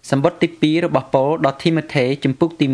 សម្បត្តិទី2របស់ប៉ូលដល់ធីម៉ូថេជំពូកទី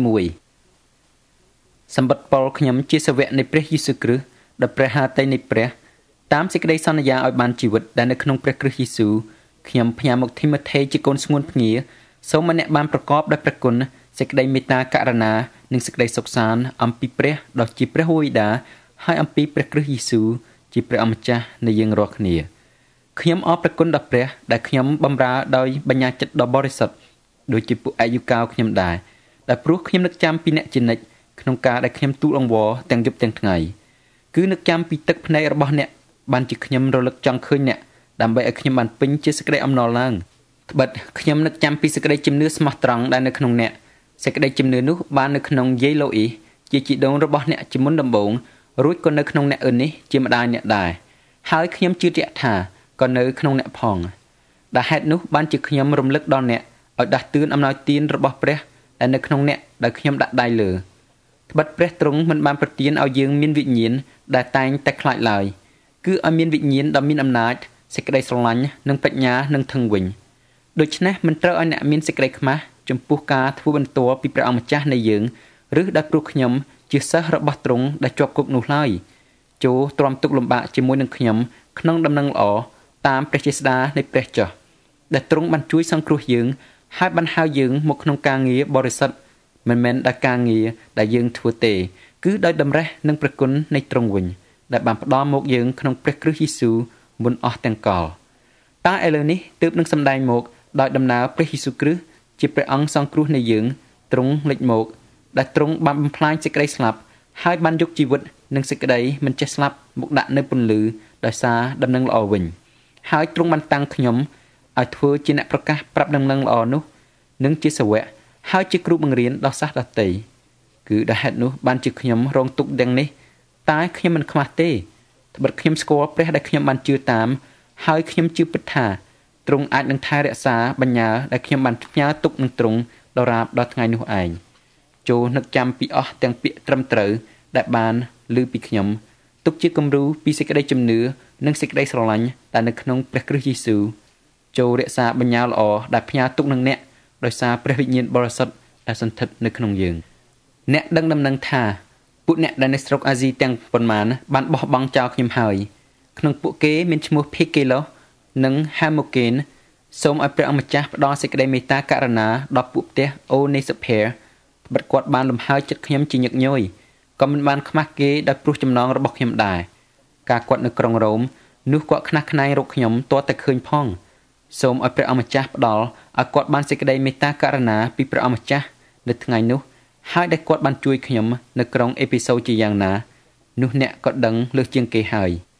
1សម្បត្តិប៉ូលខ្ញុំជាសាវកនៃព្រះយេស៊ូវគ្រីស្ទដែលព្រះハតីនៃព្រះតាមសេចក្តីសន្យាឲ្យបានជីវិតដែលនៅក្នុងព្រះគ្រីស្ទយេស៊ូវខ្ញុំផ្ញើមកធីម៉ូថេជាកូនស្ងួនភ្ងាសូមអ្នកបានប្រកបដោយព្រះគុណសេចក្តីមេត្តាករុណានិងសេចក្តីសុខសាន្តអំពីព្រះដ៏ជាព្រះវរបិតាហើយអំពីព្រះគ្រីស្ទយេស៊ូវជាព្រះអម្ចាស់នៃយើងរាល់គ្នាខ្ញុំអរព្រះគុណដល់ព្រះដែលខ្ញុំបម្រើដោយបញ្ញាចិត្តដ៏បរិសុទ្ធដូចជាពួកអាយុកាវខ្ញុំដែរដែលព្រោះខ្ញុំនឹកចាំពីអ្នកជានិច្ចក្នុងការដែលខ្ញុំទូលអង្វរទាំងយប់ទាំងថ្ងៃគឺនឹកចាំពីទឹកភ្នែករបស់អ្នកបានជាខ្ញុំរលឹកចង់ឃើញអ្នកដើម្បីឲ្យខ្ញុំបានពេញជាសេចក្តីអំណរឡើងត្បិតខ្ញុំនឹកចាំពីសេចក្តីជំនឿស្មោះត្រង់ដែលនៅក្នុងអ្នកសេចក្តីជំនឿនោះបាននៅក្នុងយាយឡូអ៊ីជាជីដូនរបស់អ្នកជាមុនដំបូងរួចក៏នៅក្នុងអ្នកនេះជាម្ដាយអ្នកដែរហើយខ្ញុំជឿជាក់ថាក៏នៅក្នុងអ្នកផងដែលហេតុនោះបានជាខ្ញុំរំលឹកដល់អ្នកឲ្យដាស់តឿនអំណោយទានរបស់ព្រះដែលនៅក្នុងអ្នកដែលខ្ញុំដាក់ដៃលើត្បិតព្រះទ្រង់មិនបានប្រទានឲ្យយើងមានវិញ្ញាណដែលតែងតែខ្លាចឡើយគឺឲ្យមានវិញ្ញាណដ៏មានអំណាចសេចក្តីស្រឡាញ់និងបញ្ញានឹងធឹងវិញដូច្នេះមិនត្រូវឲ្យអ្នកមានសេចក្តីខ្មាស់ចំពោះការធ្វើបន្ទាល់ពីព្រះអង្គម្ចាស់នៃយើងឬដោយព្រោះខ្ញុំជាសិស្សរបស់ទ្រង់ដែលជាប់គុកនោះឡើយចូលទ្រាំទុក្ខលំបាកជាមួយនឹងខ្ញុំក្នុងដំណឹងល្អតាមព្រះចេស្តានៃព្រះចោះដែលទ្រង់បានជួយសង្គ្រោះយើងហើយបានហៅយើងមកក្នុងការងារបរិសុទ្ធមិនមែនដោយការងារដែលយើងធ្វើទេគឺដោយតម្រេះនិងព្រះគុណនៃទ្រង់វិញដែលបានផ្ដល់មកយើងក្នុងព្រះគ្រីស្ទយេស៊ូវមុនអស់ទាំងកលតែឥឡូវនេះទើបនឹងសម្ដែងមកដោយដំណើរព្រះយេស៊ូវគ្រីស្ទជាព្រះអង្គសង្គ្រោះនៃយើងទ្រង់លេចមកដែលទ្រង់បានបំផ្លាញសេចក្តីស្លាប់ហើយបានយកជីវិតនិងសេចក្តីមិនចេះស្លាប់មកដាក់នៅពន្លឺដោយសារដំណឹងល្អវិញហើយទ្រង់បានតាំងខ្ញុំឲ្យធ្វើជាអ្នកប្រកាសប្រាប់ដំណឹងល្អនោះនិងជាសាវកហើយជាគ្រូបង្រៀនដល់សាសដតីគឺដោយហេតុនោះបានជាខ្ញុំរងទុក្ខទាំងនេះតែខ្ញុំមិនខ្មាស់ទេត្បិតខ្ញុំស្គាល់ព្រះដែលខ្ញុំបានជឿតាមហើយខ្ញុំជឿពិតថាទ្រង់អាចនឹងថែរក្សាបញ្ញើដែលខ្ញុំបានផ្ញើទុកនឹងទ្រង់ដល់រាបដល់ថ្ងៃនោះឯងចូលនឹកចាំពីអស់ទាំងពាក្យត្រឹមត្រូវដែលបានឮពីខ្ញុំទុកជាគំរូពីសេចក្តីជំនឿនិងសេចក្តីស្រឡាញ់ដែលនៅក្នុងព្រះគ្រីស្ទយេស៊ូវចូលរក្សាបញ្ញើល្អដែលផ្ញើទុកនឹងអ្នកដោយសារព្រះវិញ្ញាណបរិសុទ្ធដែលសន្ធិដ្ឋនៅក្នុងយើងអ្នកដឹងដំណឹងថាពួកអ្នកដែលនៅស្រុកអាស៊ីទាំងប៉ុន្មានបានបោះបង់ចោលខ្ញុំហើយក្នុងពួកគេមានឈ្មោះភេកេឡូសនិងហាម៉ូកេនសូមឲ្យព្រះអង្គម្ចាស់ផ្ដល់សេចក្តីមេត្តាករុណាដល់ពួកផ្ទះអូនេសភែត្បិតគាត់បានលំហើចិត្តខ្ញុំជាញឹកញយក៏មិនបានខ្មាស់គេដោយព្រោះចំណងរបស់ខ្ញុំដែរការគាត់នៅក្រុងរ៉ូមនោះគាត់ខ្នះខ្នែងរកខ្ញុំទាល់តែឃើញផងសូមឲ្យព្រះអង្គម្ចាស់ផ្ដល់ឲ្យគាត់បានសេចក្តីមេត្តាករុណាពីព្រះអង្គម្ចាស់នៅថ្ងៃនោះហើយដែលគាត់បានជួយខ្ញុំនៅក្រុងអេពីសូជាយ៉ាងណានោះអ្នកក៏ដឹងលើសជាងគេហើយ